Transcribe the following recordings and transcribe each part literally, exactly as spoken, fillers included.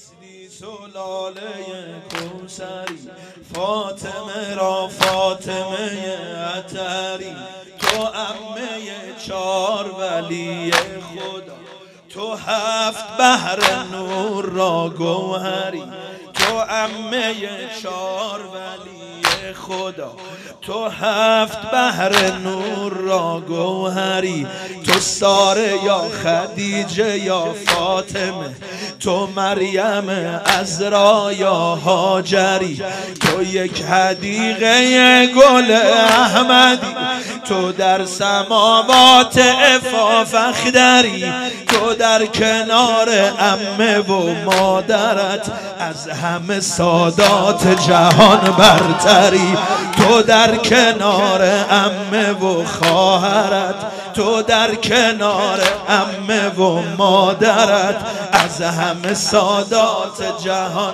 مثلی تو لاله کوثری، فاطمه را فاطمه عطری، تو عمه چار ولی خدا، تو هفت بحر نور را گوهری، تو عمه چار ولی خدا، تو هفت بحر نور را گوهری، تو ساره یا خدیجه یا فاطمه، تو مریم عذرا یا هاجری، تو یک حدیقه گل احمدی، تو در سماوات عفاف اخدری، تو در کنار عمه و مادرت از همه سادات جهان برتری، تو در کنار عمه و خواهرت، تو در کنار عمه و مادرت از همه سادات جهان.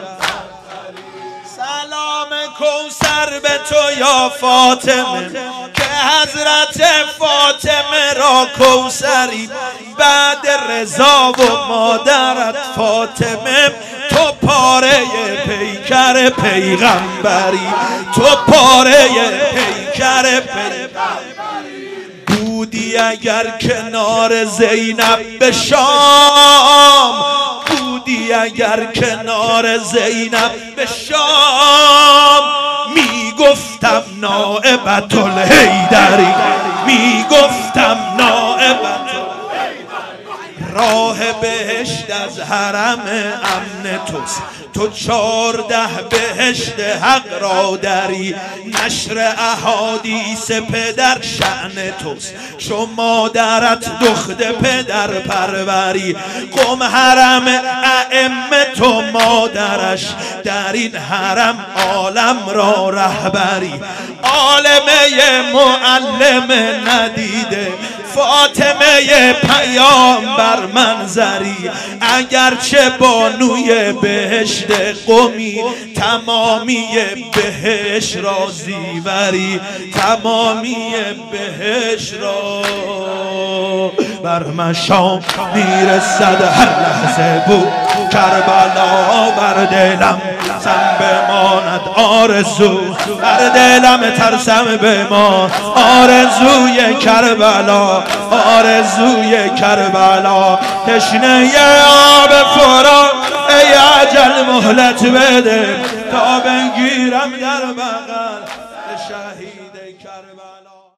سلام کوثر به تو یا فاطمه که حضرت فاطمه را کوثری، بعد رضا و مادرت فاطمه، تو پاره پیکر پیغمبری، تو پاره پیکر پیغمبری. بودی اگر کنار زینب به شام، بودی اگر کنار زینب به شام، میگفتم نائبت الحیدری، میگفتم نائبت راه بهشت از حرم امن توست، تو چارده بهشت حق را دری، نشر احادیث پدر شأن توست، چو مادرت دخت پدر پروری، قم حرم ائمه تو مادرش، در این حرم عالم را رهبری، عالمه معلم ندیده، فاطمه پیامبر منظری، اگرچه بانوی بهشت قمی، تمامی بهشت را زیوری، تمامی بهشت را بر مشام میرسد هر لحظه بود، کربلا بر دلم ترسم بماند آرزو، بر دلم ترسم بمان آرزوی کربلا، آرزوی کربلا، تشنه آب فرات ای اجل مهلت بده تا بگیرم در بغل.